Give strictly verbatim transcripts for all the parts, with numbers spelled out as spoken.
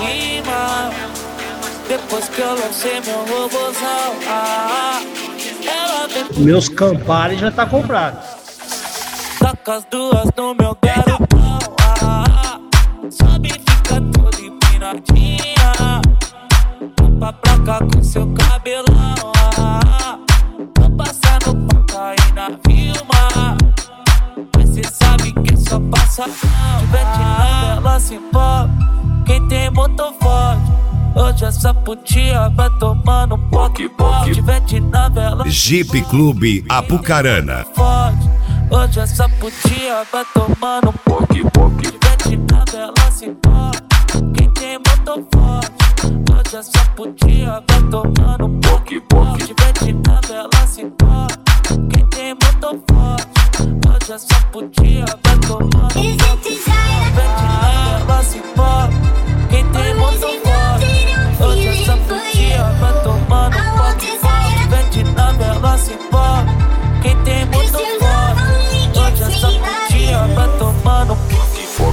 rima. Depois que eu lancei meu robozão, ah, ela vem. Meus Campari já tá comprado. Taca as duas no meu garotão, ah, sobe e fica toda empinadinha. Tampa pra cá com seu cabelão, ah, tô passando pra cair na Vilma. Mas cê sabe que só passa mal. Tiver tirando ela se empolga. Quem tem motor forte, hoje essa putinha vai tomando um pouco pouco. Tiver tirando ela Jeep Clube Apucarana. forte, hoje essa putinha vai tomando um pouco pouco. Tiver tirando ela se empolga. Quem tem motor forte, hoje essa putinha vai tomando um pouco pouco. Tiver tirando ela se empolga. Quem tem motor forte, hoje essa putinha vai tomando um pouco. Tiver tirando ela se empolga. Quem tem motor forte, hoje essa putinha vai tomando um pouco. Tiver tirando ela se empolga. Quem tem motor forte, hoje essa putinha vai tomando um pouco.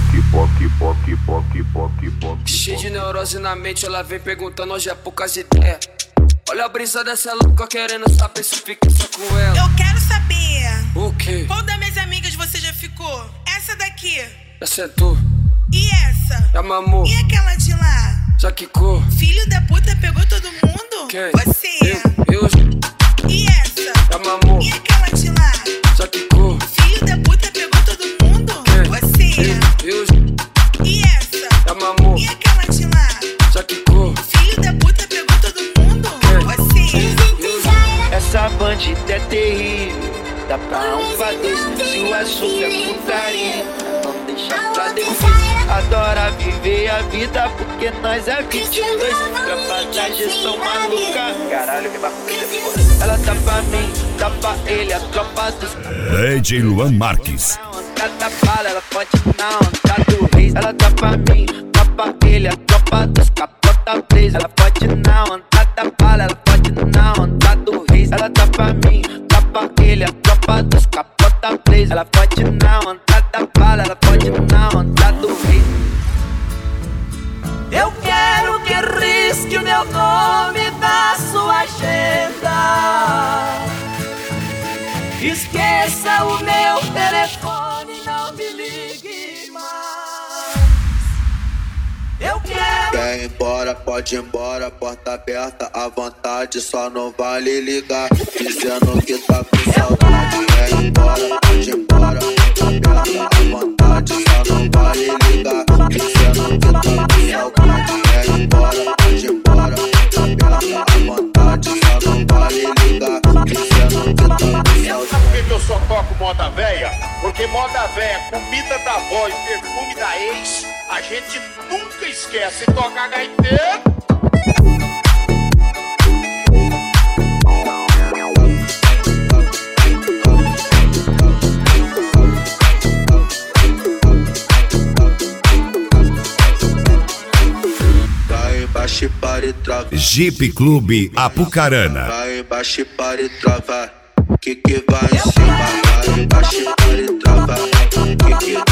Cheio de neurose na mente, ela vem perguntando hoje é poucas ideias. Olha a brisa dessa louca querendo saber se fica só com ela. Eu quero saber. O quê? Qual das minhas amigas você já ficou? Essa daqui. Já sentou? E essa? Já mamou? E aquela de lá? Já quicou? Filho da puta pegou todo mundo? Quem? Você. Eu, eu E essa? já mamou? E aquela de lá? Já quicou? Filho da puta pegou todo mundo? Quem? Você. Eu, eu E essa? já mamou? E aquela de lá? Já quicou? Filho da puta pegou todo mundo? Você. Essa bandida é terrível, dá pra um pra dois. Se o assunto é putaria, não deixa pra depois. Adora viver a vida porque nós é vinte e dois. Tropa da gestão maluca, caralho que bagulho é foda. Ela tá pra mim, tá pra ele, a tropa dos D J Luan Marques. Cada bala, ela pode na onda do reis. Ela tá pra mim, tá pra ele, a tropa dos capota presa. Ela pode na onda da bala, ela pode na onda do reis. Ela tá pra mim, tá pra ele, a tropa dos capota presa. Ela pode na onda da bala, ela pode na onda do reis. Eu quero que risque o meu nome da sua agenda. Esqueça o meu telefone, não me ligue mais. Eu quero. Quer ir embora, pode ir embora, porta aberta à vontade, só não vale ligar, dizendo que tá com saudade. Quer ir embora, pode ir embora, porta aberta à vontade, só não vale ligar, dizendo que tá com saudade. Quer ir embora, pode ir embora, porta aberta à vontade, só não vale ligar, dizendo que tá com saudade. Sabe por que eu só toco moda véia? Porque moda véia, comida da avó e perfume da ex, a gente nunca esquece. Toca gaiteiro. Vai embaixo e para e trava. Jeep Clube Apucarana. Vai embaixo e para e trava. Que que vai em cima? Vai embaixo e para e trava. Que que